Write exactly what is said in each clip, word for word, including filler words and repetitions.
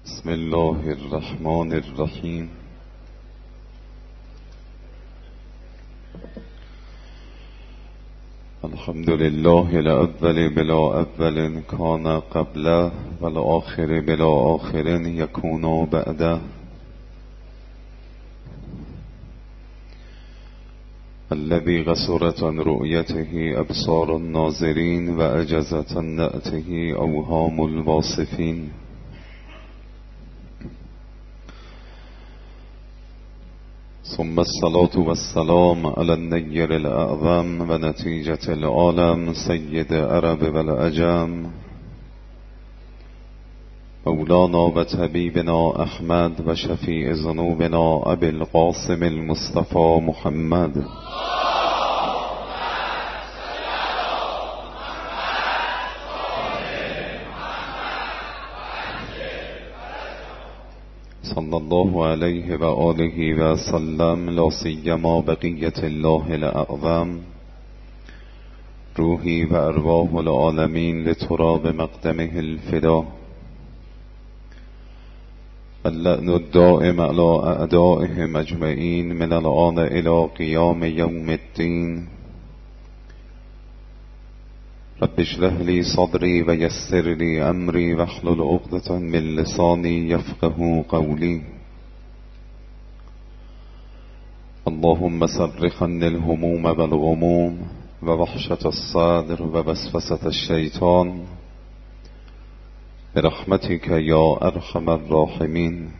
بسم الله الرحمن الرحیم. الحمد لله الأول بلا أول كان قبله والآخر بلا آخر يكون بعده، الذي قصرت عن رؤيته أبصار الناظرين وأجزت عن نأته أوهام الواصفين. ثم الصلاة والسلام على النير الأعظم ونتيجة العالم سيد عرب والعجم مولانا وطبيبنا أحمد وشفيع ذنوبنا أبي القاسم المصطفى محمد صلى الله عليه وآله وسلم، لا سيما بقية الله الأعظم روحي وأرواح العالمين لتراب مقدمه الفدا، اللعن الدائم على أعدائهم أجمعين من الآن إلى قيام يوم الدين. رب اشرح لي صدري ويسر لي أمري واحلل عقدة من لساني يفقه قولي. اللهم صرف عني الهموم والغموم ووحشة الصدر ووسوسة الشيطان برحمتك يا أرحم الراحمين.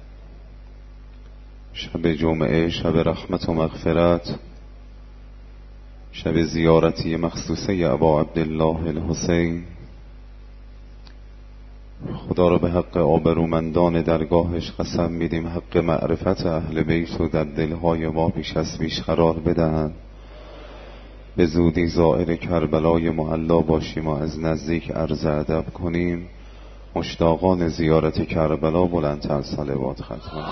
شب جمعه، شب رحمت و مغفرت، شب زیارتی مخصوصه ابا عبدالله الحسین. خدا را به حق آبرومندان درگاهش قسم میدیم حق معرفت اهل بیت و در دلهای ما بیش از بیش قرار بدهند. به زودی زائر کربلای معلا باشیم و از نزدیک عرض ادب کنیم. مشتاقان زیارت کربلا بلندتر صلوات ختم.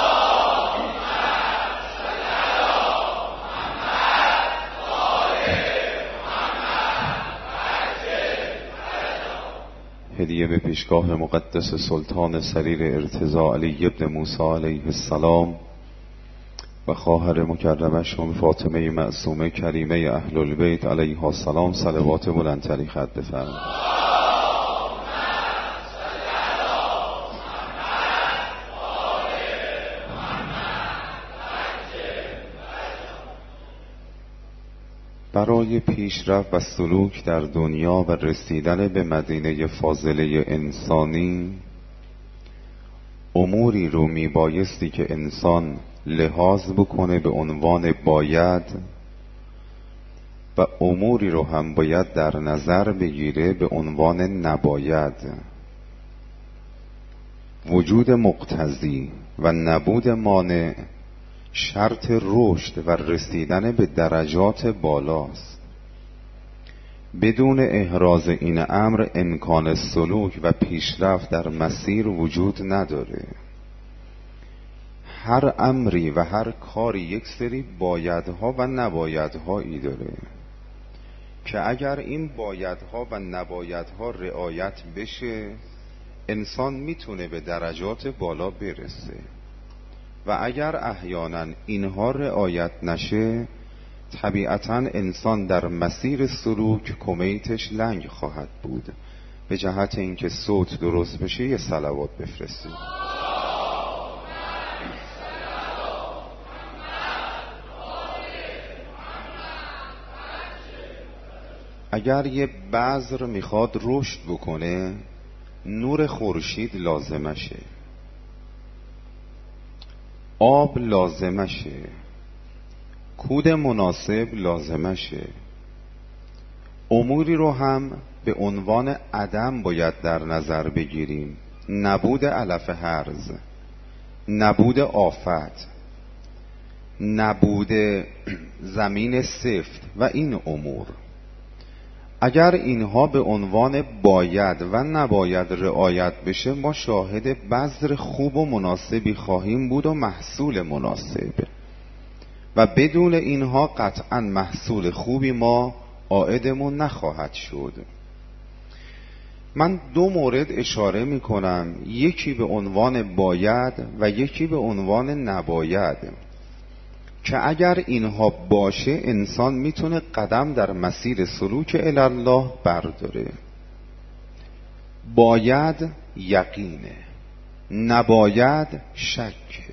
هدیه به پیشگاه مقدس سلطان سریر ارتضاء علی ابن موسی علیه السلام و خواهر مکرمش ام فاطمه معصومه کریمه اهل البیت علیها السلام صلوات بلندتری خط بفرمایید. برای پیشرفت و سلوک در دنیا و رسیدن به مدینه فاضله انسانی اموری رو میبایستی که انسان لحاظ بکنه به عنوان باید و اموری رو هم باید در نظر بگیره به عنوان نباید. وجود مقتضی و نبود مانع شرط رشد و رسیدن به درجات بالاست. بدون احراز این امر امکان سلوک و پیشرفت در مسیر وجود نداره. هر امری و هر کاری یک سری بایدها و نبایدهایی داره که اگر این بایدها و نبایدها رعایت بشه انسان میتونه به درجات بالا برسه و اگر احیانا اینها رعایت نشه طبیعتا انسان در مسیر سلوک کمیتش لنگ خواهد بود. به جهت اینکه صوت درست بشه یه صلوات بفرستید. اگر یه بذر میخواد رشد بکنه نور خورشید لازمشه، آب لازمشه، کود مناسب لازمشه. اموری رو هم به عنوان عدم باید در نظر بگیریم. نبود علف هرز، نبود آفت، نبود زمین سفت و این امور اگر اینها به عنوان باید و نباید رعایت بشه ما شاهد بذر خوب و مناسبی خواهیم بود و محصول مناسب و بدون اینها قطعا محصول خوبی ما عائدمون نخواهد شد. من دو مورد اشاره می کنم، یکی به عنوان باید و یکی به عنوان نباید، که اگر اینها باشه انسان میتونه قدم در مسیر سلوک الی الله برداره. باید یقینه، نباید شکه.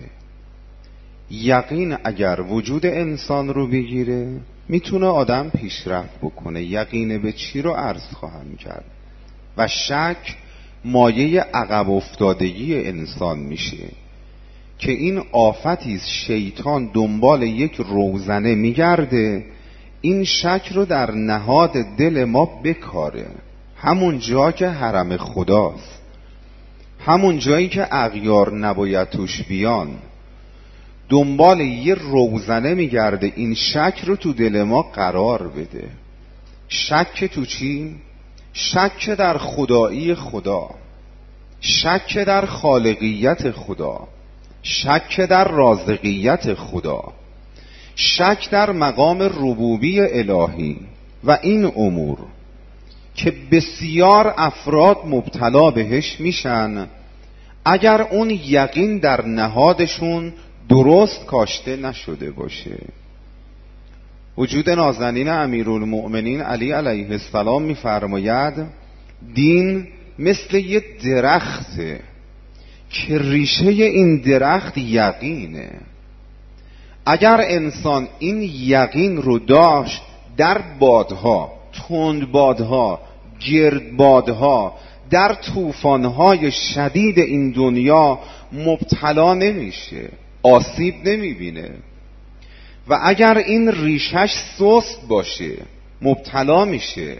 یقین اگر وجود انسان رو بگیره میتونه آدم پیشرفت بکنه. یقین به چی رو عرض خواهم کرد. و شک مایه عقب افتادگی انسان میشه که این آفتی شیطان دنبال یک روزنه میگرده، این شک رو در نهاد دل ما بکاره. همون جا که حرم خداست، همون جایی که اغیار نباید توش بیان، دنبال یه روزنه میگرده این شک رو تو دل ما قرار بده. شک تو چی؟ شک در خدایی خدا، شک در خالقیت خدا، شک در رازقیت خدا، شک در مقام ربوبی الهی و این امور که بسیار افراد مبتلا بهش میشن اگر اون یقین در نهادشون درست کاشته نشده باشه. وجود نازنین امیرالمؤمنین علی علیه السلام میفرماید دین مثل یه درخته که ریشه این درخت یقینه. اگر انسان این یقین رو داشت در بادها، تند بادها، گرد بادها، در طوفانهای شدید این دنیا مبتلا نمیشه، آسیب نمیبینه. و اگر این ریشش سست باشه مبتلا میشه.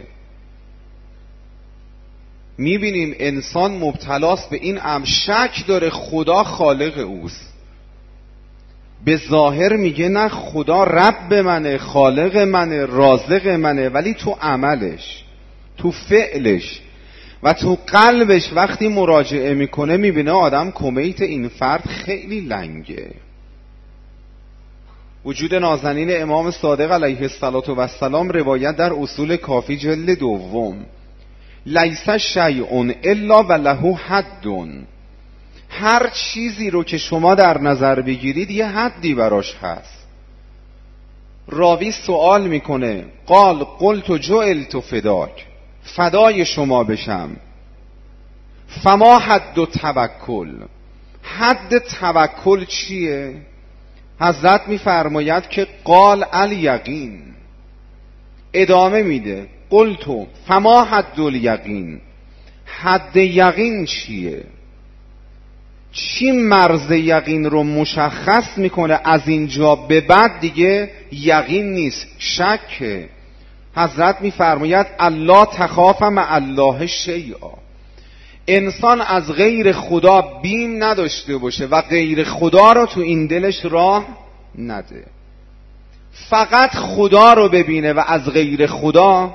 میبینیم انسان مبتلاست به این امر، شک داره خدا خالق اوست، به ظاهر میگه نه خدا رب منه، خالق منه، رازق منه، ولی تو عملش، تو فعلش و تو قلبش وقتی مراجعه میکنه میبینه آدم کمیت این فرد خیلی لنگه. وجود نازنین امام صادق علیه السلام روایت در اصول کافی جلد دوم، لیس شیء الا و له حد. هر چیزی رو که شما در نظر بگیرید یه حدی براش هست. راوی سوال میکنه قال قلت جعلت فداک، فدای شما بشم. فما حد توکل، حد توکل چیه؟ حضرت میفرماید که قال الیقین. ادامه میده قلت فما حد الیقین، حد یقین چیه؟ چی مرز یقین رو مشخص میکنه از اینجا به بعد دیگه یقین نیست، شکه. حضرت میفرماید الله تخاف مع الله شیئا، انسان از غیر خدا بیم نداشته باشه و غیر خدا رو تو این دلش راه نده، فقط خدا رو ببینه و از غیر خدا.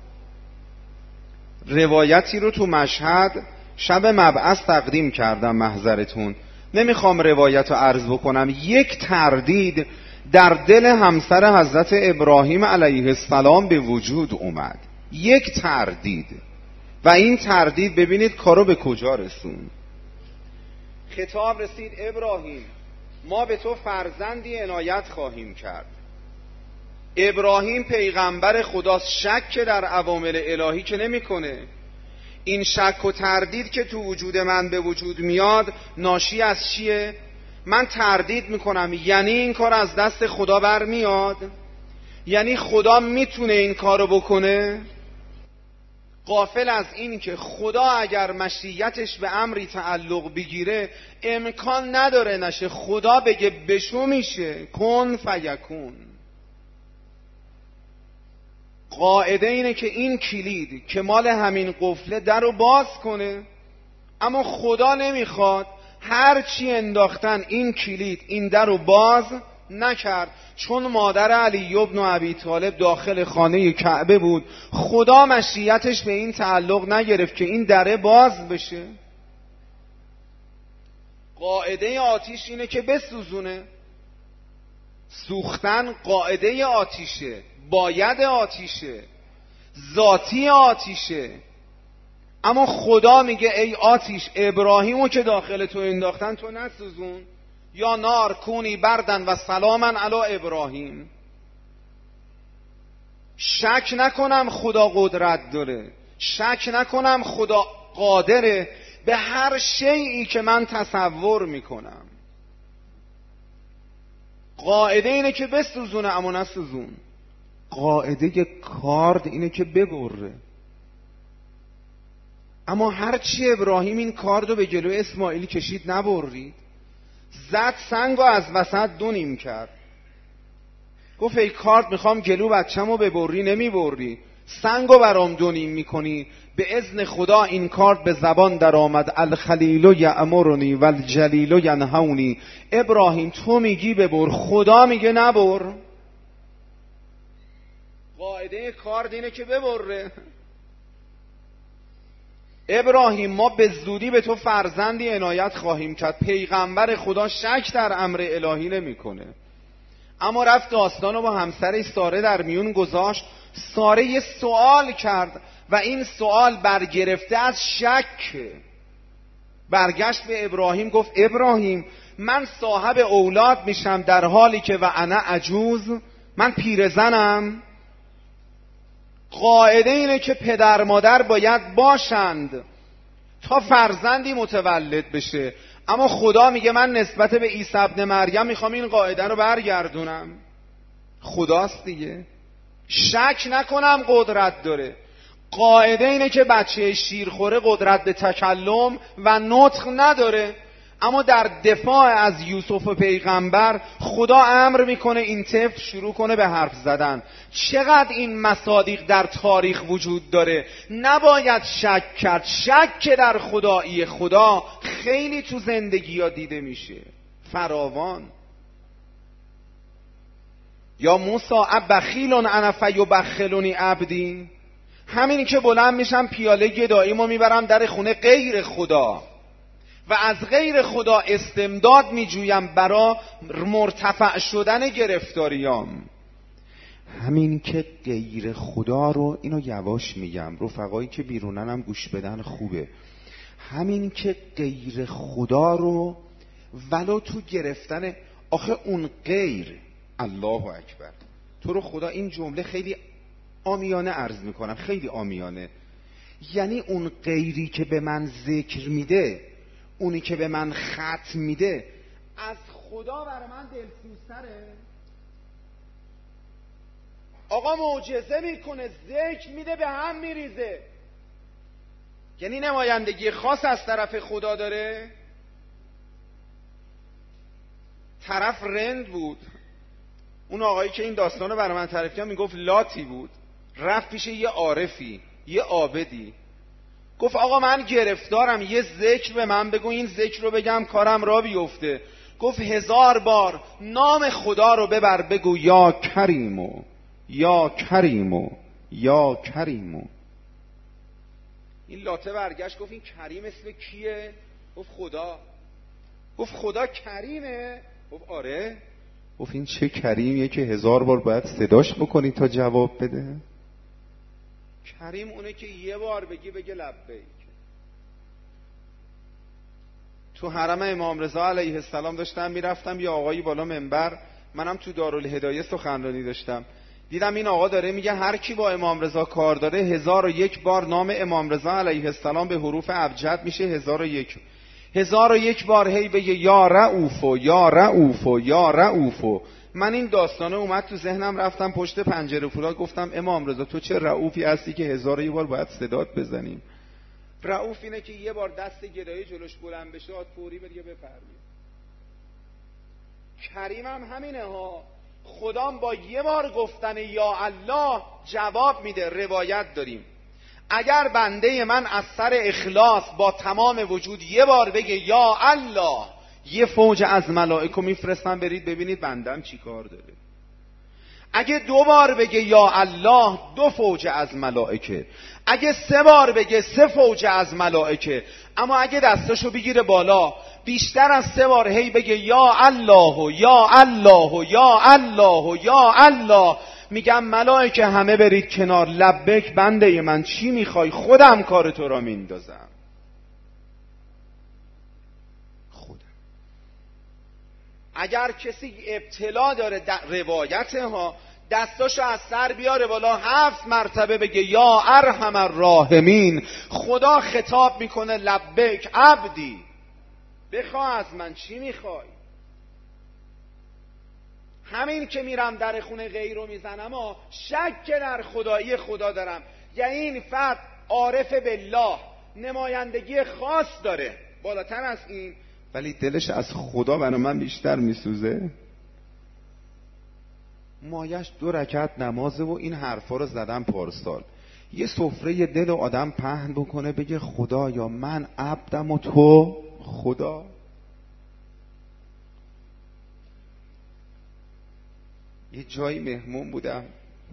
روایتی رو تو مشهد شب مبعث تقدیم کردم، محضرتون نمیخوام روایت رو عرض بکنم. یک تردید در دل همسر حضرت ابراهیم علیه السلام به وجود اومد، یک تردید، و این تردید ببینید کارو به کجا رسون. خطاب رسید ابراهیم ما به تو فرزندی عنایت خواهیم کرد. ابراهیم پیغمبر خداست، شک در اوامر الهی که نمیکنه. این شک و تردید که تو وجود من به وجود میاد ناشی از چیه؟ من تردید میکنم یعنی این کار از دست خدا برمیاد؟ یعنی خدا میتونه این کارو بکنه؟ غافل از این که خدا اگر مشیتش به امری تعلق بگیره امکان نداره نشه. خدا بگه بشو میشه، کن فیکون. قاعده اینه که این کلید که مال همین قفله در رو باز کنه، اما خدا نمیخواد. هر چی انداختن این کلید این در رو باز نکرد. چون مادر علی ابن ابی طالب داخل خانه کعبه بود، خدا مشیتش به این تعلق نگرفت که این دره باز بشه. قاعده آتیش اینه که بسوزونه. سوختن قاعده آتیشه، باید آتیشه، ذاتی آتیشه. اما خدا میگه ای آتیش ابراهیمو که داخل تو انداختن تو نسوزون، یا نار کونی بردن و سلاما علی ابراهیم. شک نکنم خدا قدرت داره، شک نکنم خدا قادره به هر شیئی که من تصور میکنم. قاعده اینه که بسوزونه اما نسوزون. قاعده کارد اینه که ببره. اما هرچی ابراهیم این کاردو به جلو اسماعیل کشید نبرید. زد سنگو از وسط دو نیم کرد. گفت ای کارد میخوام جلو بچه‌مو ببری، نمیبری. سنگو برام دو نیم میکنی. به اذن خدا این کارد به زبان در آمد. الخلیل یأمرنی والجلیل ینهونی. ابراهیم تو میگی ببر، خدا میگه نبر. قاعده کارد اینه که ببره. ابراهیم ما به زودی به تو فرزندی عنایت خواهیم کرد. پیغمبر خدا شک در امر الهی نمیکنه. اما رفت داستانو با همسرش ساره در میون گذاشت. ساره یه سوال کرد و این سوال برگرفته از شک. برگشت به ابراهیم گفت ابراهیم من صاحب اولاد میشم در حالی که و انا عجوز، من پیرزنم. قاعده اینه که پدر مادر باید باشند تا فرزندی متولد بشه. اما خدا میگه من نسبت به عیسی ابن مریم میخوام این قاعده رو برگردونم. خداست دیگه. شک نکنم قدرت داره. قاعده اینه که بچه شیرخوره قدرت به تکلم و نطق نداره. اما در دفاع از یوسف و پیغمبر خدا امر میکنه این طفل شروع کنه به حرف زدن. چقدر این مصادیق در تاریخ وجود داره. نباید شک کرد. شک در خدایی خدا خیلی تو زندگی ها دیده میشه، فراوان. یا موسی ابخیل انا فیبخلنی عبدی. همین که بلند میشم پیاله گداییمو میبرم در خونه غیر خدا و از غیر خدا استمداد میجویم برای مرتفع شدن گرفتاریام. همین که غیر خدا رو، اینو یواش میگم رفقایی که بیرونن هم گوش بدن خوبه، همین که غیر خدا رو ولو تو گرفتن، آخه اون غیر، الله اکبر، تو رو خدا این جمله خیلی عامیانه عرض میکنم، خیلی عامیانه، یعنی اون غیری که به من ذکر میده، اونی که به من ختم میده، از خدا برای من دلسوزتره. آقا معجزه میکنه، ذکر میده، به هم میریزه، یعنی نمایندگی خاص از طرف خدا داره. طرف رند بود، اون آقایی که این داستانو برای من تعریف کرد میگفت لاتی بود، رفت پیش یه عارفی، یه عابدی، گفت آقا من گرفتارم، یه ذکر به من بگو، این ذکر رو بگم کارم را بیفته. گفت هزار بار نام خدا رو ببر بگو یا کریمو یا کریمو یا کریمو. این لاته برگشت گفت این کریم اسم کیه؟ گفت خدا. گفت خدا کریمه؟ گفت آره. گفت این چه کریمیه که هزار بار باید صداش بکنی تا جواب بده؟ کریم اونه که یه بار بگی بگه لبیک. تو حرم امام رضا علیه السلام داشتم میرفتم، یه آقایی بالا منبر، منم تو دارالهدایه سخنرانی داشتم، دیدم این آقا داره میگه هر کی با امام رضا کار داره هزار و یک بار نام امام رضا علیه السلام به حروف ابجد میشه هزار و یک هزار و یک بار هی بگه یا رؤوفو یا رؤوفو یا رؤوفو. من این داستانه اومد تو ذهنم، رفتم پشت پنجره فولاد گفتم امام رضا تو چه رؤوفی هستی که هزار و یک بار باید صدات بزنیم؟ رؤوف اینه که یه بار دست گدایی جلوش بلند بشه آت فوری بگه بفرمی. کریم هم همینه ها، خدام با یه بار گفتن یا الله جواب میده. روایت داریم اگر بنده من از سر اخلاص با تمام وجود یه بار بگه یا الله، یه فوج از ملائکه میفرستن برید ببینید بندم چی کار داره. اگه دو بار بگه یا الله، دو فوج از ملائکه. اگه سه بار بگه، سه فوج از ملائکه. اما اگه دستاشو بگیره بالا، بیشتر از سه بار هی بگه یا الله و یا الله و یا الله و یا الله، میگم ملائکه همه برید کنار، لبک بنده من، چی میخوای؟ خودم کار تو را میندازم. خودم. اگر کسی ابتلا داره در روایت ها، دستاشو از سر بیاره بالا هفت مرتبه بگه یا ارحم الراحمین. خدا خطاب میکنه لبک عبدی، بخواه از من، چی میخوای؟ همین که میرم در خونه غیر رو میزنم ها، شک در خدایی خدا دارم. یعنی این فرد عارف بالله، نمایندگی خاص داره بالاتر از این، ولی دلش از خدا برای من بیشتر میسوزه. مایش دو رکعت نمازه و این حرفا رو زدم پارسال. یه سفره دل و آدم پهن بکنه بگه خدایا من عبدم و تو خدا. یه جایی مهمون بودم،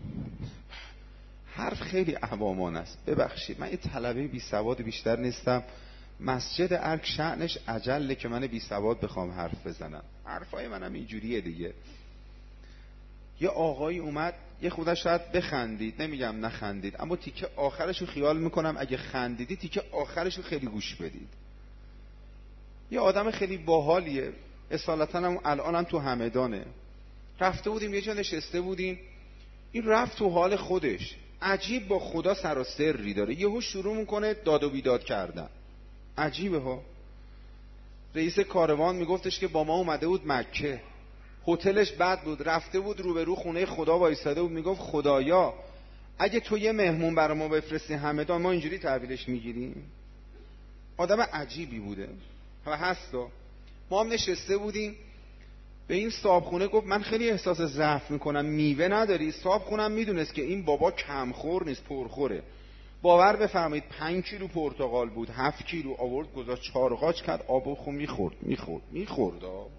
حرف خیلی عوامان است، ببخشید من یه طلبه بی سواد بیشتر نیستم. مسجد ارک شأنش عجله که من بی سواد بخوام حرف بزنم، حرفای منم اینجوریه دیگه. یه آقایی اومد، یه خودش شاید بخندید، نمیگم نخندید، اما تیکه آخرشو خیال میکنم اگه خندیدی تیکه آخرشو خیلی گوش بدید. یه آدم خیلی باحالیه، اصالتا هم الان هم تو همدانه. رفته بودیم یه جا نشسته بودیم، این رفت تو حال خودش، عجیب با خدا سر و سری داره، یهو شروع میکنه داد و بیداد کردن. عجیبه ها. رئیس کاروان میگفتش که با ما اومده بود مکه، هتلش بد بود، رفته بود روبرو خونه خدا وایساده بود، میگفت خدایا اگه تو یه مهمون برای ما بفرستی همدان ما اینجوری تحویلش میگیریم. آدم عجیبی بوده و هستا. ما هم نشسته بودیم، به این صاحبخونه گفت من خیلی احساس ضعف میکنم، میوه نداری؟ صاحبخونم میدونست که این بابا کمخور نیست، پرخوره. باور بفرمایید پنج کیلو پرتقال بود، هفت کیلو آورد گذاشت چارقاچ کرد، آب و خون میخورد میخورد میخورد آب.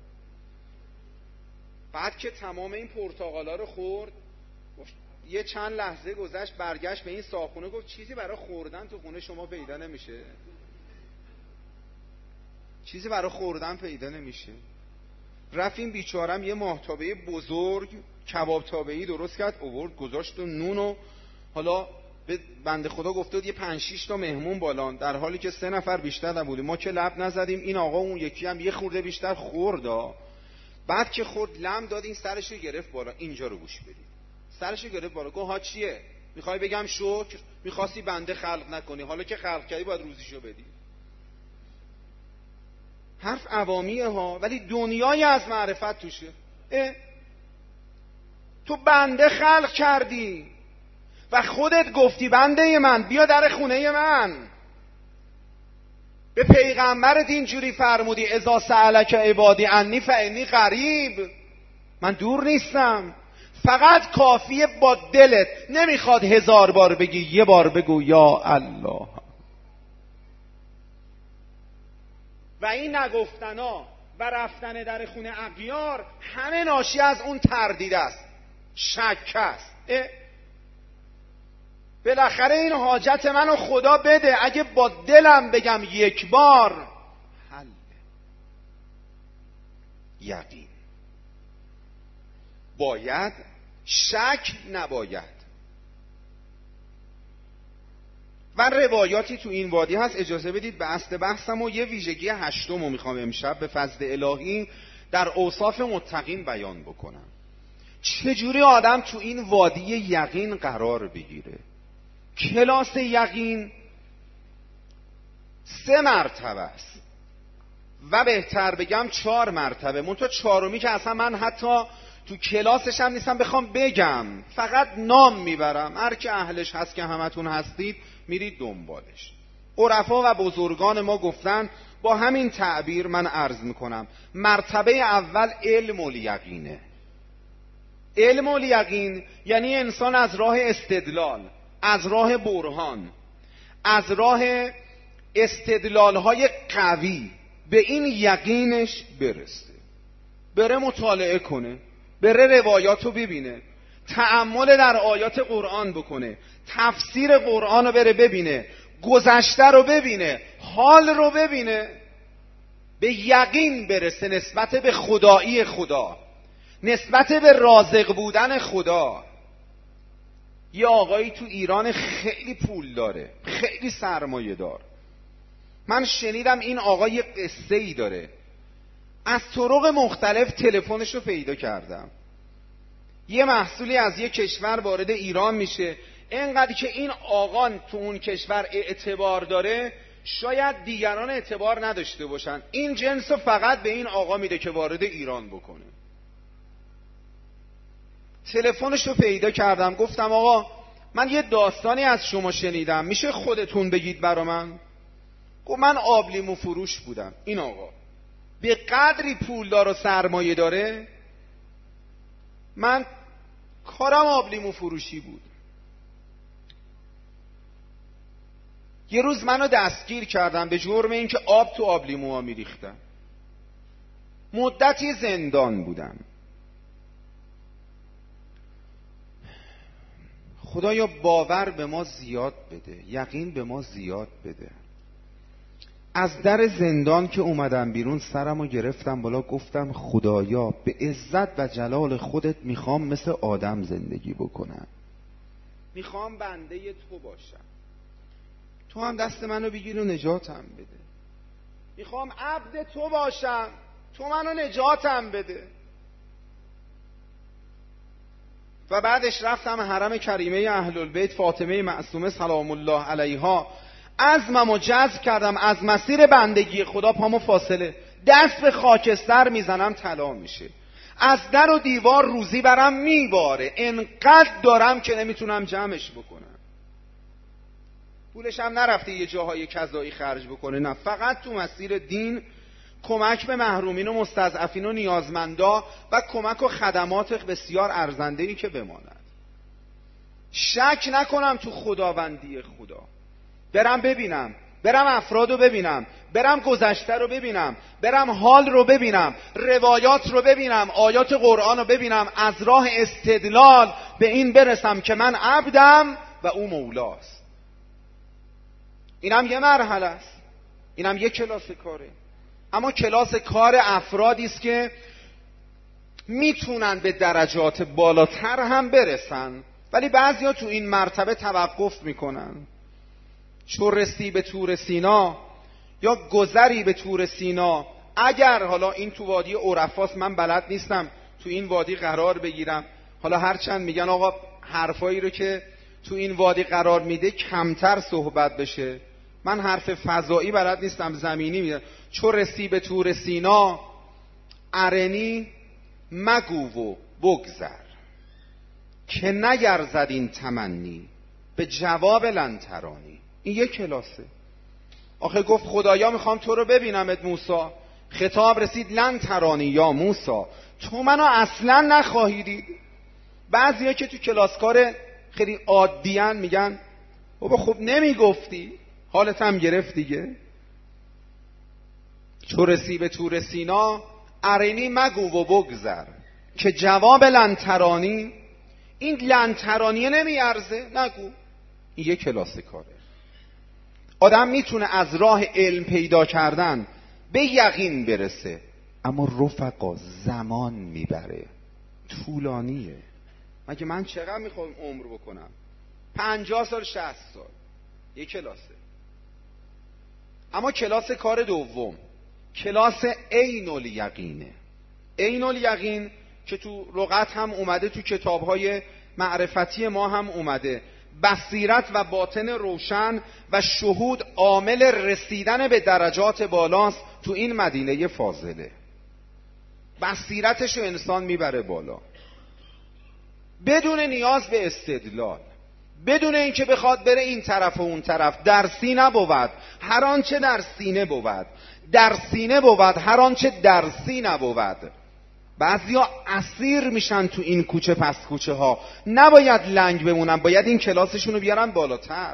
بعد که تمام این پرتقالا رو خورد، یه چند لحظه گذشت، برگشت به این صاحبخونه گفت چیزی برای خوردن تو خونه شما پیدا نمیشه؟ چیزی برای خوردن پیدا نمیشه؟ رفت این بیچارم یه ماهتابه بزرگ کباب تابه‌ای درست کرد، آورد گذاشت و نون و حالا به بنده خدا گفته یه پنج شش تا مهمون بالان، در حالی که سه نفر بیشتر نبودیم. ما که لب نزدیم، این آقا اون یکی هم یه خورده بیشتر خورد. بعد که خورد لم داد، این سرشو گرفت بالا. اینجا رو گوش بدید، سرشو گرفت بالا، گفت ها چیه؟ میخوای بگم شکر؟ میخواستی بنده خلق نکنی، حالا که خلق کردی باید روزیشو بدی. حرف عوامیه ها، ولی دنیای از معرفت توشه. اه؟ تو بنده خلق کردی و خودت گفتی بنده من بیا در خونه من. به پیغمبرت اینجوری فرمودی اذا سألک عبادی عنی فانی قریب، من دور نیستم. فقط کافیه با دلت، نمیخواد هزار بار بگی، یه بار بگو یا الله. و این نگفتنا و رفتن در خونه اغیار همه ناشی از اون تردید است، شک است. بالاخره این حاجت منو خدا بده، اگه با دلم بگم یک بار حل. یقین باید، شک نباید. و روایاتی تو این وادی هست. اجازه بدید به اصل بحثم و یه ویژگی هشتم رو میخوام امشب به فضل الهی در اوصاف متقین بیان بکنم. چجوری آدم تو این وادی یقین قرار بگیره؟ کلاس یقین سه مرتبه است و بهتر بگم چهار مرتبه. منتها چهارمی که اصلا من حتی تو کلاسش هم نیستم بخوام بگم، فقط نام میبرم. هر که اهلش هست که همتون هستید میرید دنبالش. عرفا و بزرگان ما گفتن، با همین تعبیر من عرض میکنم، مرتبه اول علم الیقینه. علم الیقین یعنی انسان از راه استدلال، از راه برهان، از راه استدلالهای قوی به این یقینش برسه. بره مطالعه کنه، بره روایاتو ببینه، تأمل در آیات قرآن بکنه، تفسیر قرآن رو بره ببینه، گذشته رو ببینه، حال رو ببینه، به یقین برسه نسبت به خدایی خدا، نسبت به رازق بودن خدا. یه آقایی تو ایران خیلی پول داره، خیلی سرمایه دار. من شنیدم این آقا یه قصه ای داره. از طرق مختلف تلفنش رو پیدا کردم. یه محصولی از یه کشور وارد ایران میشه، اینقدر که این آقا تو اون کشور اعتبار داره، شاید دیگران اعتبار نداشته باشن. این جنس رو فقط به این آقا میده که وارد ایران بکنه. تلفنش رو پیدا کردم، گفتم آقا من یه داستانی از شما شنیدم، میشه خودتون بگید برا من؟ گفت من آب لیمو فروش بودم. این آقا به قدری پولدار و سرمایه داره، من کارم آب لیمو فروشی بود. یه روز منو دستگیر کردن به جرم اینکه آب تو آب لیموها میریختم. مدتی زندان بودم. خدایا باور به ما زیاد بده، یقین به ما زیاد بده. از در زندان که اومدم بیرون سرمو گرفتم بالا، گفتم خدایا به عزت و جلال خودت میخوام مثل آدم زندگی بکنم، میخوام بنده تو باشم، تو هم دست منو بگیر و نجاتم بده. میخوام عبد تو باشم، تو منو نجاتم بده. و بعدش رفتم حرم کریمه اهل البیت فاطمه معصومه سلام الله علیها، عزممو جذب کردم از مسیر بندگی خدا، پامو فاصله، دست به خاکستر میزنم طلا میشه، از در و دیوار روزی برم میباره، انقدر دارم که نمیتونم جمعش بکنم. پولش هم نرفته یه جاهای کذایی خرج بکنه، نه، فقط تو مسیر دین، کمک به محرومین و مستضعفین و نیازمندا و کمک و خدمات بسیار ارزنده‌ای که بماند. شک نکنم تو خداوندی خدا. برم ببینم، برم افراد رو ببینم، برم گذشته رو ببینم، برم حال رو ببینم، روایات رو ببینم، آیات قرآن رو ببینم، از راه استدلال به این برسم که من عبدم و او مولاست. اینم یه مرحله است، اینم یه کلاس کاره. اما کلاس کار افرادی است که میتونن به درجات بالاتر هم برسن، ولی بعضیا تو این مرتبه توقف میکنن. چون رسی به طور سینا یا گذری به طور سینا، اگر حالا این تو وادی عرفاست، من بلد نیستم تو این وادی قرار بگیرم، حالا هرچند میگن آقا حرفایی رو که تو این وادی قرار میده کمتر صحبت بشه، من حرف فضایی بلد نیستم، زمینی میگم. چون رسی به طور سینا ارنی مگو و بگذر، که نگرزد این تمنی به جواب لنترانی. این یک کلاسه. آخه گفت خدایا میخوام تو رو ببینمت موسی، خطاب رسید لنترانی یا موسی، تو منو اصلا نخواهی دید. بعضیا که تو کلاسکار خیلی عادیان میگن بابا خب نمیگفتی، حالت هم گرفت دیگه. چو رسی به طور سینا ارینی مگو و بگذر، که جواب لنترانی، این لنترانی نمیارزه نگو. این یک کلاس کاره. آدم میتونه از راه علم پیدا کردن به یقین برسه، اما رفقا زمان میبره، طولانیه. مگه من چقدر میخوام عمر بکنم؟ پنجاه سال، شصت سال، یک کلاسه. اما کلاس کار دوم، کلاس عین الیقینه. عین الیقین که تو لغت هم اومده، تو کتابهای معرفتی ما هم اومده، بصیرت و باطن روشن و شهود عامل رسیدن به درجات بالاست تو این مدینه فاضله. بصیرتشو انسان میبره بالا بدون نیاز به استدلال، بدون اینکه بخواد بره این طرف و اون طرف. درسی نبود هر آنچه در سینه بود، در سینه بود هر آنچه درسی نبود. بعضیا اسیر میشن تو این کوچه پس کوچه ها، نباید لنگ بمونن، باید این کلاسشون رو بیارن بالاتر.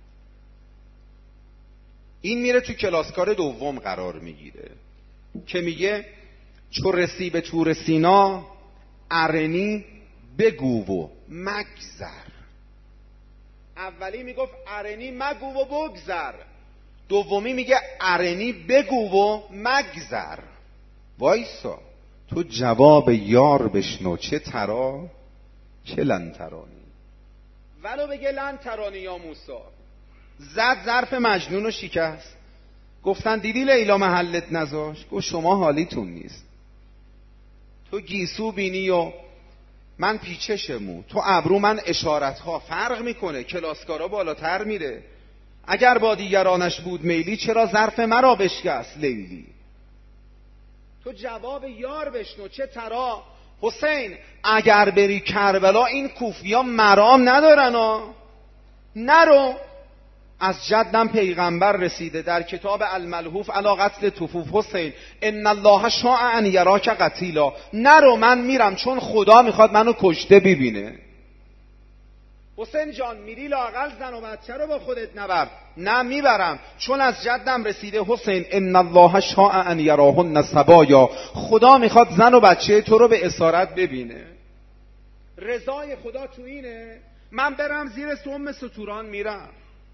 این میره تو کلاسکار دوم قرار میگیره که میگه چو رسی به طور سینا ارنی بگو و مگذر. اولی میگفت ارنی مگو و بگذر، دومی میگه ارنی بگو و مگذر. وایسا تو جواب یار بشنو، چه ترا چه لن ترانی. ولو بگه لن ترانی یا موسی، زد ظرف مجنون و شکست. گفتن دیدی لیلا محلت نذاشت؟ گفت شما حالیتون نیست، تو گیسو بینی و من پیچشمو، تو ابرو من اشارتها، فرق میکنه، کلاسکارا بالاتر میره. اگر با دیگرانش بود میلی، چرا ظرف مرا بشکست لیلی؟ تو جواب یار بشنو چه ترا حسین، اگر بری کربلا این کوفیا مرام ندارن ها، نرو. از جدم پیغمبر رسیده در کتاب الملحوف علی قتل طفوف، حسین ان الله شاء ان یراک قتیلا، نرو من میرم چون خدا میخواد منو کشته ببینه. حسین جان میری لااقل زن و بچه رو با خودت نبر. نه میبرم چون از جدم رسیده حسین ان الله شاء ان یراهن سبایا، خدا میخواد زن و بچه تو رو به اسارت ببینه. رضای خدا تو اینه من برم زیر سم ستوران میرم.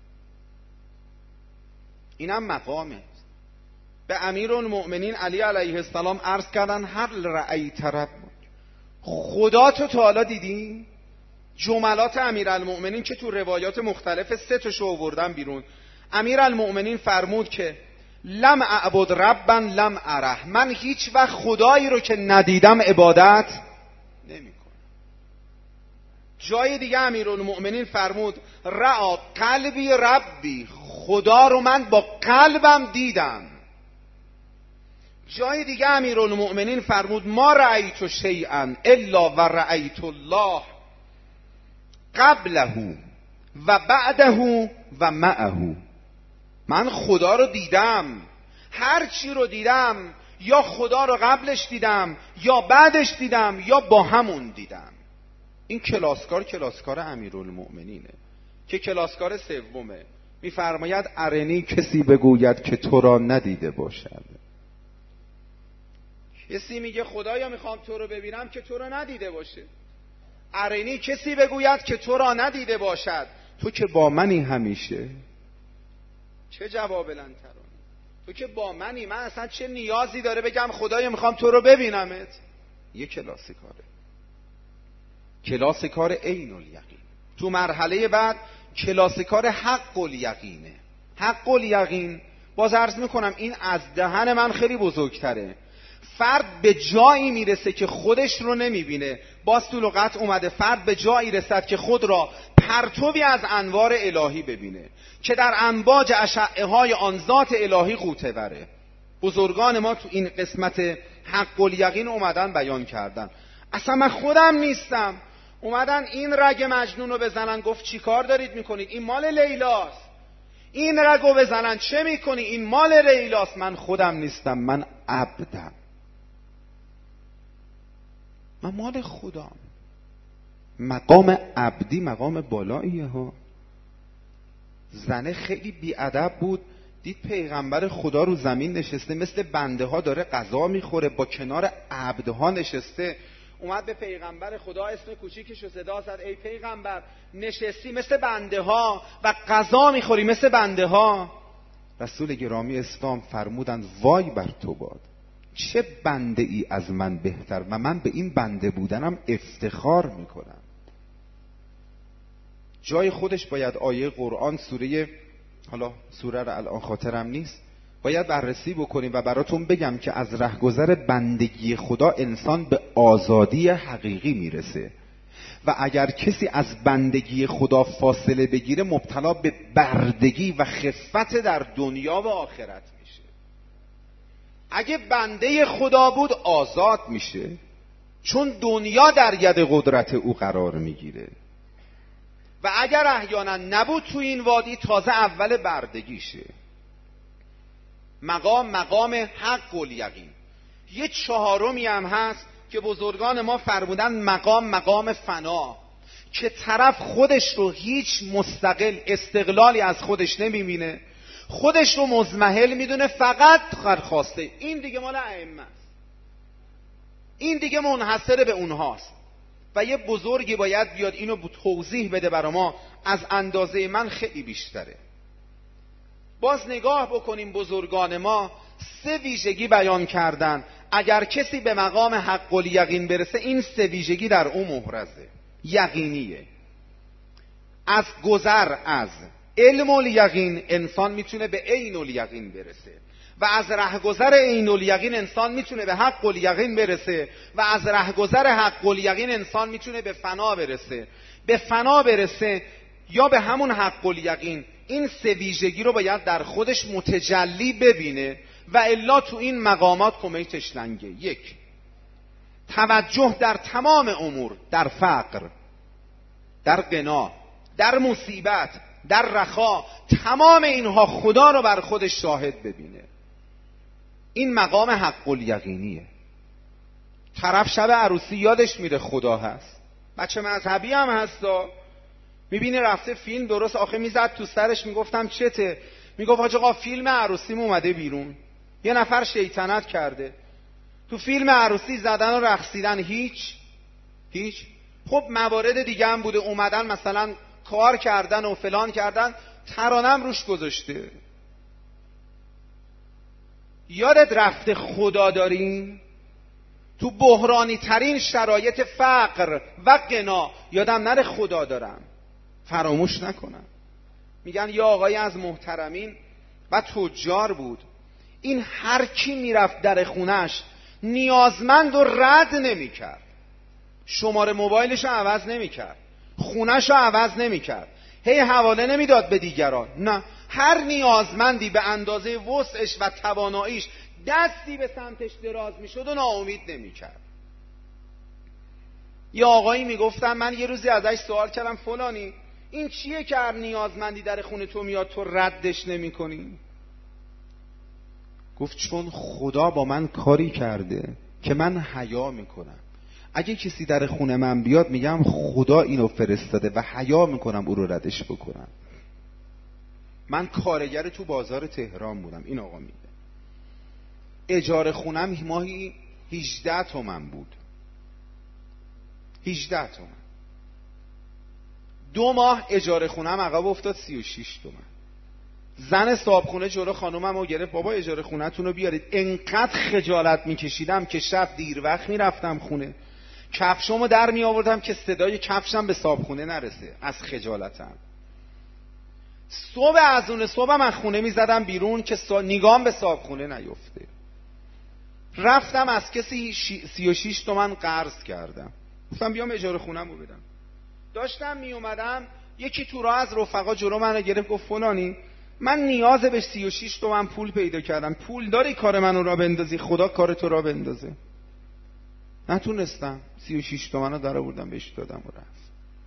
اینم مقامه. به امیرالمؤمنین علی علیه السلام عرض کردن هل رأیت ربک، خدا تو تا حالا دیدی؟ جملات امیرالمؤمنین که تو روایات مختلف سه تاشو آوردن بیرون. امیرالمؤمنین فرمود که لم اعبد ربا لم اره، من هیچ وقت خدایی رو که ندیدم عبادت نمی کنم. جای دیگه امیرالمؤمنین فرمود رأى قلبی ربی، خدا رو من با قلبم دیدم. جای دیگه امیرالمؤمنین فرمود ما رأیت شیئا الا و رأیت الله قبله و بعده و معه، من خدا رو دیدم، هر چی رو دیدم یا خدا رو قبلش دیدم یا بعدش دیدم یا با همون دیدم. این کلاسکار کلاسکار امیرالمؤمنینه که کلاسکار سومه. میفرماید ارنی کسی بگوید که تو را ندیده باشد. کسی میگه خدایا میخوام تو رو ببینم که تو را ندیده باشه. ارنی کسی بگوید که تو را ندیده باشد، تو که با منی همیشه. چه جواب لن ترانی، تو که با منی، من اصلا چه نیازی داره بگم خدایا میخوام تو رو ببینمت؟ یه کلاسیکاره، کلاسیکار عین الیقین. تو مرحله بعد کلاسیکار حق الیقینه. حق الیقین باز عرض میکنم این از دهن من خیلی بزرگتره. فرد به جایی میرسه که خودش رو نمیبینه. باز تو لغت اومده فرد به جایی رسد که خود را پرتوی از انوار الهی ببینه که در امواج اشعه های آن ذات الهی غوطه وره. بزرگان ما تو این قسمت حق الیقین اومدن بیان کردن. اصلا من خودم نیستم. اومدن این رگ مجنون رو بزنن، گفت چی کار دارید میکنید؟ این مال لیلاست. این رگو بزنن چه میکنی؟ این مال لیلاست. من خودم نیستم، من عبدم، من مال خودم. مقام عبدی مقام بالاییه ها. زنه خیلی بیادب بود، دید پیغمبر خدا رو زمین نشسته مثل بنده ها داره غذا میخوره، با کنار عبدها نشسته. اومد به پیغمبر خدا اسم کوچیکشو صدا زد ای پیغمبر نشستی مثل بنده ها و غذا میخوری مثل بنده ها. رسول گرامی اسلام فرمودند وای بر تو باد، چه بنده ای از من بهتر و من به این بنده بودنم افتخار میکنم. جای خودش باید آیه قرآن سوره، حالا سوره رو الان خاطرم نیست، باید بررسی بکنیم و براتون بگم که از رهگذر بندگی خدا انسان به آزادی حقیقی میرسه و اگر کسی از بندگی خدا فاصله بگیره مبتلا به بردگی و خفت در دنیا و آخرت میشه. اگه بنده خدا بود آزاد میشه، چون دنیا در ید قدرت او قرار میگیره، و اگر احیانا نبود تو این وادی تازه اول بردگیشه. مقام مقام حق الیقین. یه چهارمی هم هست که بزرگان ما فرمودن مقام مقام فنا، که طرف خودش رو هیچ مستقل استقلالی از خودش نمیبینه، خودش رو مضمحل میدونه، فقط خرخواسته. این دیگه مال ائمه است، این دیگه منحصر به اونهاست و یه بزرگی باید بیاد اینو توضیح بده برا ما، از اندازه من خیلی بیشتره. باز نگاه بکنیم بزرگان ما سه ویژگی بیان کردن. اگر کسی به مقام حق الیقین برسه این سه ویژگی در اون محرزه، یقینیه. از گذر از علم الیقین انسان میتونه به عین الیقین برسه و از رهگذر عین الیقین انسان میتونه به حق الیقین برسه و از رهگذر حق الیقین انسان میتونه به فنا برسه. به فنا برسه یا به همون حق الیقین، این سه ویژگی رو باید در خودش متجلی ببینه و الا تو این مقامات کمیتش لنگه. یک، توجه در تمام امور، در فقر، در غنا، در مصیبت، در رخا، تمام اینها خدا رو بر خودش شاهد ببینه. این مقام حق الیقینیه. طرف شب عروسی یادش میره خدا هست، بچه مذهبی هم هستا، میبینی رفته فیلم درست آخه میزد تو سرش، میگفتم چته؟ میگفت حاج آقا فیلم عروسیم اومده بیرون، یه نفر شیطنت کرده تو فیلم عروسی، زدن و رقصیدن، هیچ هیچ خب موارد دیگه هم بوده، اومدن مثلا کار کردن و فلان کردن، ترانم روش گذاشته. یادت رفته خدا داریم؟ تو بحرانی ترین شرایط فقر و غنا یادم نره خدا دارم، فراموش نکنم. میگن یا آقای از محترمین و تجار بود، این هر کی میرفت در خونش نیازمند و رد نمیکرد، شماره موبایلش رو عوض نمیکرد، خونش رو عوض نمیکرد، هی حواله نمیداد به دیگران، نه، هر نیازمندی به اندازه وسعش و تواناییش دستی به سمتش دراز میشد و ناامید نمیکرد. یا آقایی میگفتم، من یه روزی ازش سوال کردم، فلانی این چیه که هر نیازمندی در خونه تو میاد تو ردش نمی کنی؟ گفت چون خدا با من کاری کرده که من حیا میکنم، اگه کسی در خونه من بیاد میگم خدا اینو فرستاده و حیا میکنم او رو ردش بکنم. من کارگر تو بازار تهران بودم، این آقا میگه اجاره خونم ماهی هجده تومن بود، هجده تومن. دو ماه اجاره خونم عقب افتاد سی و شش تومن. زن صاحبخونه جلو خانومم رو گرفت، بابا اجاره خونتون رو بیارید. انقدر خجالت میکشیدم که شب دیر وقت میرفتم خونه، کفشمو در می آوردم که صدای کفشم به صاحبخونه نرسه از خجالتم. صبح از اون صبحم از خونه میزدم بیرون که سا... نگام به صاحبخونه نیفته. رفتم از کسی سی و شش تومن قرض کردم، گفتم بیام اجاره خونم رو بدم. داشتم می اومدم یکی تو راه از رفقا جلو من رو گرفت، گفت فلانی من نیاز به سی و شش تومن پول پیدا کردم، پول داری کار منو را بندازی؟ خدا کار تو را بندازه. نتونستم، سی و شش تومن رو در آوردم بهش دادم و رفت.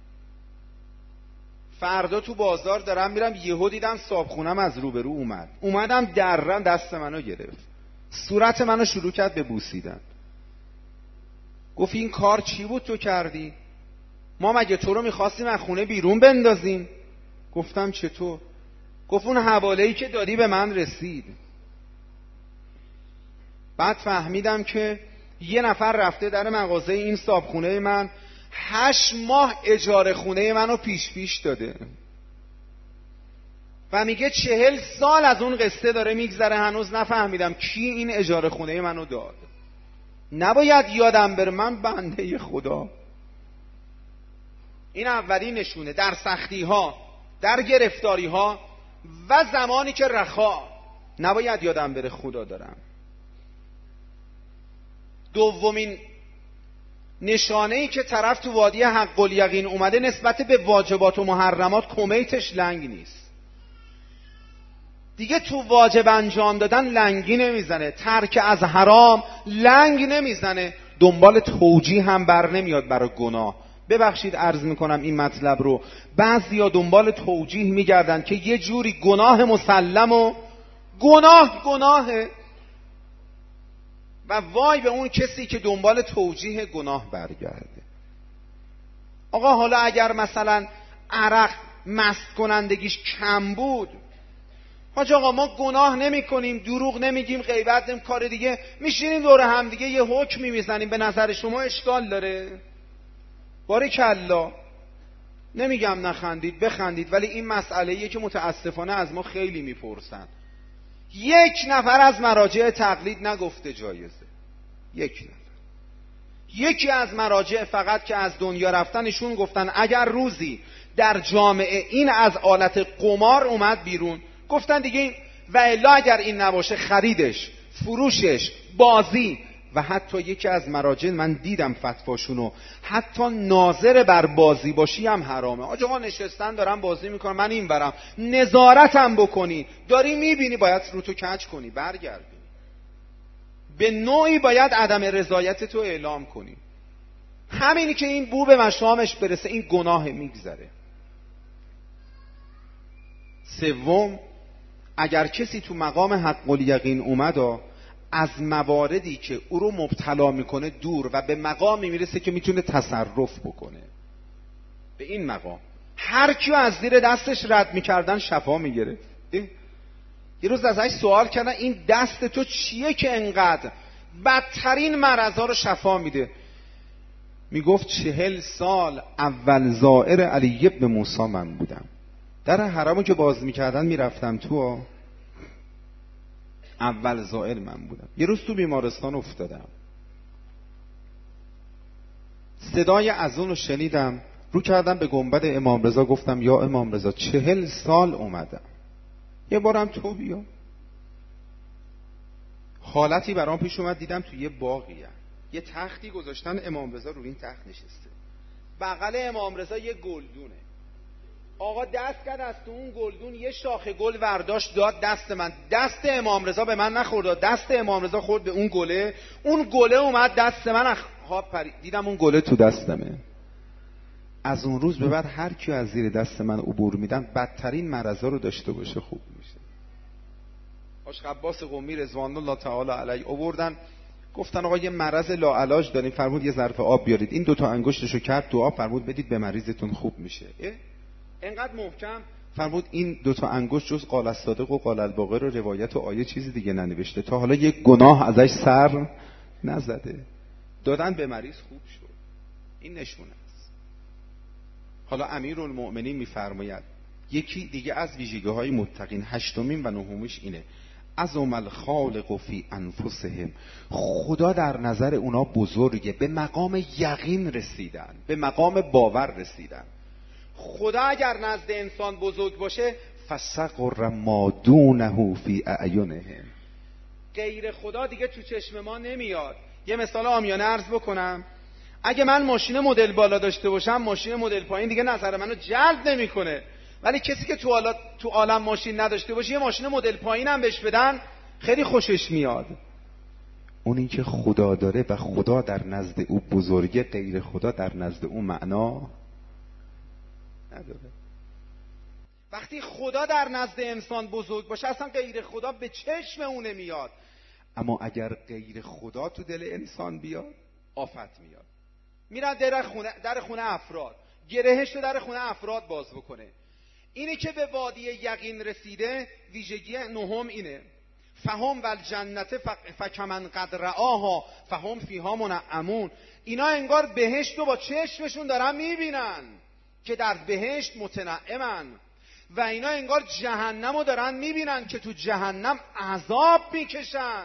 فردا تو بازار دارم میرم، یهو دیدم صاحبخونم از روبرو اومد، اومدم درم دست منو گرفت، صورت منو شروع کرد به بوسیدن. گفت این کار چی بود تو کردی؟ ما مگه تو رو میخواستیم از خونه بیرون بندازیم؟ گفتم چطور؟ گفت اون حواله‌ای که دادی به من رسید. بعد فهمیدم که یه نفر رفته در مغازه این صاحبخونه من هشت ماه اجاره خونه منو پیش پیش داده و میگه چهل سال از اون قصه داره میگذره، هنوز نفهمیدم کی این اجاره خونه منو داد. نباید یادم بره من بنده خدا. این اولی نشونه در سختی ها، در گرفتاری ها و زمانی که رخا نباید یادم بره خدا دارم. دومین نشانه‌ای که طرف تو وادی حق الیقین اومده نسبت به واجبات و محرمات کمیتش لنگ نیست. دیگه تو واجب انجام دادن لنگی نمیزنه، ترک از حرام لنگ نمیزنه، دنبال توجیه هم بر نمیاد برای گناه. ببخشید عرض میکنم این مطلب رو، بعضیا دنبال توجیه میگردن که یه جوری گناه مسلم و گناه گناهه و وای به اون کسی که دنبال توجیه گناه برگرده. آقا حالا اگر مثلا عرق مست کنندگیش کم بود، حاج آقا ما گناه نمی کنیم، دروغ نمیگیم، غیبت نمی، کار دیگه، میشینیم دور هم دیگه یه حکمی میزنیم، به نظر شما اشکال داره؟ باریکالله. نمیگم نخندید، بخندید، ولی این مسئله‌ایه که متاسفانه از ما خیلی میپرسن. یک نفر از مراجع تقلید نگفته جایزه، یک نفر. یکی از مراجع فقط که از دنیا رفتنشون گفتن اگر روزی در جامعه این از آلت قمار اومد بیرون. گفتن دیگه این و الا اگر این نباشه خریدش، فروشش، بازی و حتی یکی از مراجع من دیدم فتواشونو، حتی ناظر بر بازی باشی هم حرامه. آقا نشستن دارن بازی میکنن، من این برم نظارتم بکنی، داری میبینی باید رو تو کج کنی، برگردی. به نوعی باید عدم رضایت تو اعلام کنی. همینی که این بو به مشامش برسه این گناه میگذره. سوم، اگر کسی تو مقام حق الیقین اومد از مواردی که او رو مبتلا میکنه دور و به مقامی میرسه که میتونه تصرف بکنه. به این مقام هر کیو از زیر دستش رد میکردن شفا میگرفت. یه روز ازش سوال کردن این دست تو چیه که انقدر بدترین مرضا رو شفا میده؟ میگفت چهل سال اول زائر علی ابن موسی من بودم. در حرمو که باز میکردن میرفتم تو، اول زائر من بودم. یه روز تو بیمارستان افتادم، صدای اذان رو شنیدم، رو کردم به گنبد امام رضا، گفتم یا امام رضا چهل سال اومدم، یه بارم تو بیا. حالتی برام پیش اومد، دیدم تو یه باغیه، یه تختی گذاشتن، امام رضا رو این تخت نشسته، بغل امام رضا یه گلدونه. آقا دست کرد از تو اون گلدون یه شاخه گل ورداشت داد دست من. دست امام رضا به من نخورد، دست امام رضا خورد به اون گله، اون گله اومد دست من خواب پرید، دیدم اون گله تو دستمه. از اون روز به بعد هر کی از زیر دست من عبور میدن بدترین مرضا رو داشته باشه خوب میشه. حاج عباس قمی رضوان الله تعالی علیه آوردن، گفتن آقا یه مرض لاعلاج دارین، فرمود یه ظرف آب بیارید، این دوتا انگشتشو کرد تو آب، فرمود بدید به مریضتون خوب میشه. اینقدر محکم فرمود این دوتا انگشت جز قال الصادق و قال الباقر و روایت و آیه چیزی دیگه ننوشته، تا حالا یک گناه ازش سر نزده، دادن به مریض خوب شد. این نشونه است. حالا امیرالمؤمنین میفرماید یکی دیگه از ویژگی های متقین، هشتمین و نهمیش اینه، عظم الخالق فی انفسهم، خدا در نظر اونا بزرگه، به مقام یقین رسیدن، به مقام باور رسیدن. خدا اگر نزد انسان بزرگ باشه فسقر ما دونه فی اعینهم، غیر خدا دیگه تو چشم ما نمیاد. یه مثال عامیانه عرض بکنم، اگه من ماشین مدل بالا داشته باشم، ماشین مدل پایین دیگه نظر منو جلب نمیکنه، ولی کسی که تو عالم تو عالم ماشین نداشته باشه یه ماشین مدل پایین هم بهش بدن خیلی خوشش میاد. اونی که خدا داره و خدا در نزد او بزرگه، غیر خدا در نزد او معنا نداره. وقتی خدا در نزد انسان بزرگ باشه اصلا غیر خدا به چشم اون میاد. اما اگر غیر خدا تو دل انسان بیاد آفت میاد. میرن در خونه در خونه افراد، گرهش رو در خونه افراد باز بکنه. اینی که به وادی یقین رسیده ویژگی نهم اینه، فهم والجنت فکمن قد رآها فهم فیها منعمون. اینا انگار بهشت رو با چشمشون دارن میبینن که در بهشت متنعمن، و اینا انگار جهنم رو دارن میبینن که تو جهنم عذاب میکشن.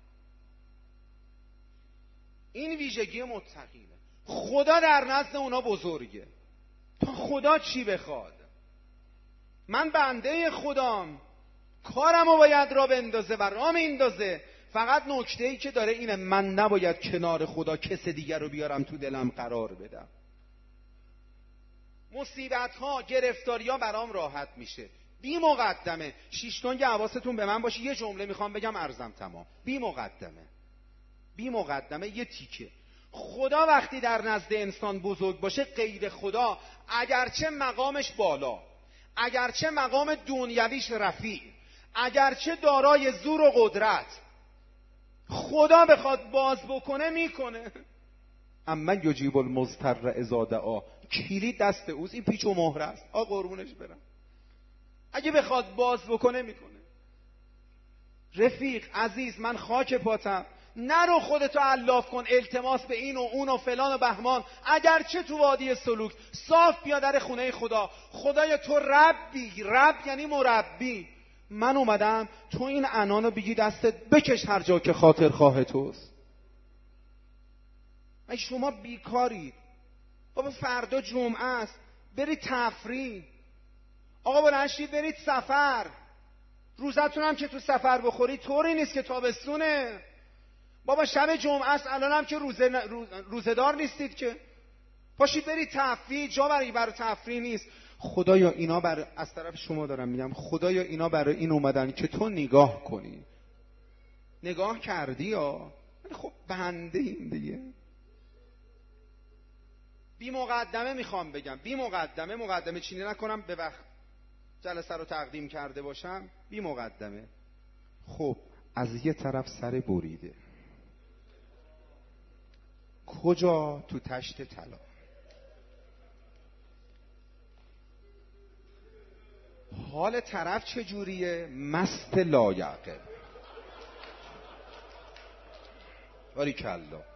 این ویژگی متقینه. خدا در نزد اونا بزرگه. تا خدا چی بخواد؟ من بنده خدام، کارمو باید را بندازه و را میندازه. فقط نکته‌ای که داره اینه، من نباید کنار خدا کس دیگر رو بیارم تو دلم قرار بدم. مصیبت ها، گرفتاری ها برام راحت میشه. بی مقدمه. شیش تنگ حواستون به من باشه، یه جمله میخوام بگم عرضم تمام. بی مقدمه. بی مقدمه یه تیکه. خدا وقتی در نزد انسان بزرگ باشه، غیر خدا اگرچه مقامش بالا، اگرچه مقام دنیویش رفیع، اگرچه دارای زور و قدرت، خدا بخواد باز بکنه میکنه. اما یجیب المضطر اذا دعا، کلید دست اوست، این پیچ و مهره است. آ قربونش برم. اگه بخواد باز بکنه میکنه. رفیق عزیز، من خاک پاتم، نرو خودتو علاف کن، التماس به این و اون و فلان و بهمان. اگرچه تو وادی سلوک، صاف بیا در خونه خدا. خدای تو ربی، رب یعنی مربی. من اومدم تو این عنانو بگی دستت بکش هر جا که خاطر خواه توست. اگه شما بیکارید، بابا فردا جمعه است، برید تفریح. آقا بلند شید برید سفر. روزتون هم که تو سفر بخوری طوری نیست که تابستونه. بابا شب جمعه است، الان هم که روزه روز... روزه‌دار نیستید که. پاشید برید تفریح، جا برای برای تفریح نیست. خدایا اینا برای، از طرف شما دارم میگم، خدایا اینا برای این اومدن که تو نگاه کنی. نگاه کردی یا خب بنده این دیگه. بی مقدمه میخوام بگم، بی مقدمه مقدمه چینی نکنم به وقت جلسه رو تقدیم کرده باشم. بی مقدمه. خب از یه طرف سر بریده، کجا؟ تو تشت طلا. حال طرف چجوریه؟ مست لایعقل. باریکلا.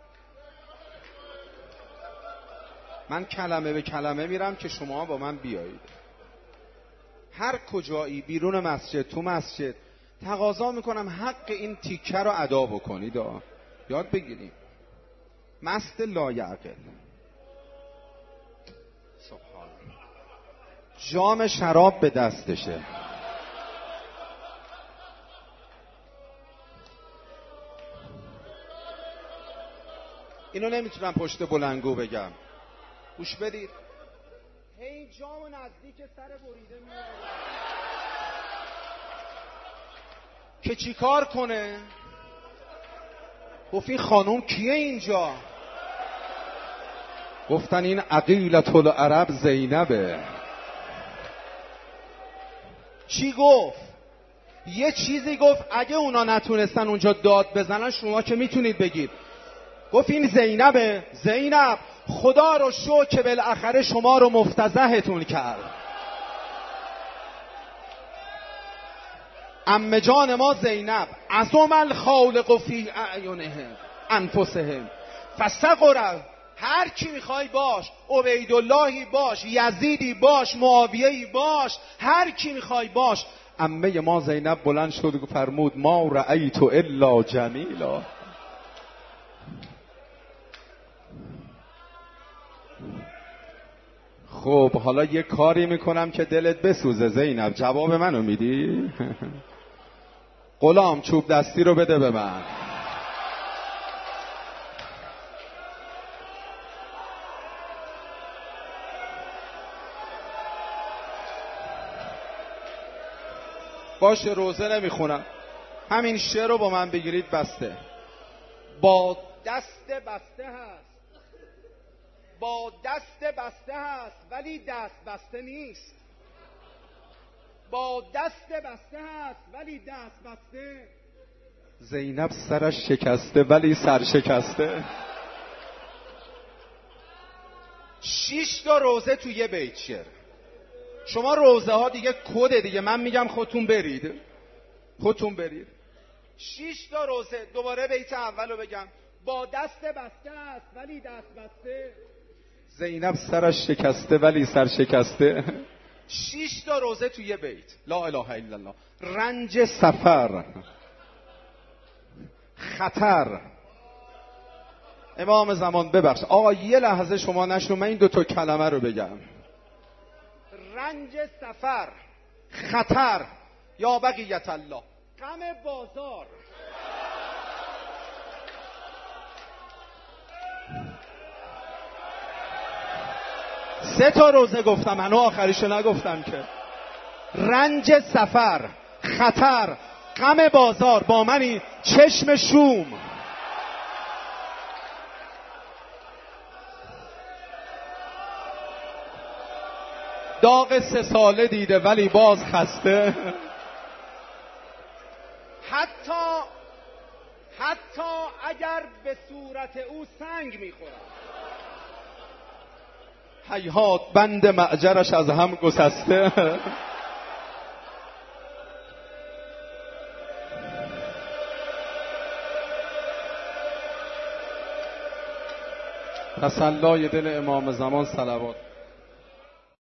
من کلمه به کلمه میرم که شما با من بیایید. هر کجایی، بیرون مسجد، تو مسجد، تقاضا میکنم حق این تیکه رو ادا بکنید. یاد بگیریم. مست لایعقل. سبحان الله. جام شراب به دستشه. اینو نمیتونم پشت بلنگو بگم. گوش بدید. هی جامو نزدیک سر بریده میاره که چی کار کنه؟ گفت این خانوم کیه اینجا؟ گفتن این عقیلة العرب زینبه. چی گفت؟ یه چیزی گفت اگه اونا نتونستن اونجا داد بزنن شما که میتونید بگید. گفت این زینبه. زینب خدا رو شکر که بالاخره شما رو مفتضحتون کرد. عمه جان ما زینب عظم الخالق فی اعینهم انفسهم فصغر. هر کی میخوای باش، عبیداللهی باش، یزیدی باش، معاویه‌ای باش، هر کی میخوای باش. عمه ما زینب بلند شد و فرمود ما رأیت الا جمیلا. خب حالا یه کاری میکنم که دلت بسوزه زینب. جواب منو میدی؟ غلام چوب دستی رو بده به من. باشه روزه نمیخونم، همین شعر رو با من بگیرید بسته. با دست بسته هست، با دست بسته هست ولی دست بسته نیست. با دست بسته هست ولی دست بسته. زینب سرش شکسته ولی سر شکسته. شش تا روزه تو یه بیت شعر. شما روزه ها دیگه کده دیگه، من میگم خودتون برید، خودتون برید. شش تا روزه. دوباره بیت اولو بگم. با دست بسته است ولی دست بسته. زینب سرش شکسته ولی سر شکسته. شش تا روزه تو یه بیت. لا اله الا الله. رنج سفر، خطر. امام زمان ببخش آقا یه لحظه شما نشنو، من این دو تا کلمه رو بگم. رنج سفر، خطر، یا بقیت الله، غم بازار. سه تا روزه گفتم، هنو آخریشو نگفتم که. رنج سفر، خطر، غم بازار. با منی چشم شوم. داغ سه ساله دیده ولی باز خسته. حتی حتی اگر به صورت او سنگ میخورد. هیهات بند معجرش از هم گسسته. تسلای دل امام زمان صلوات.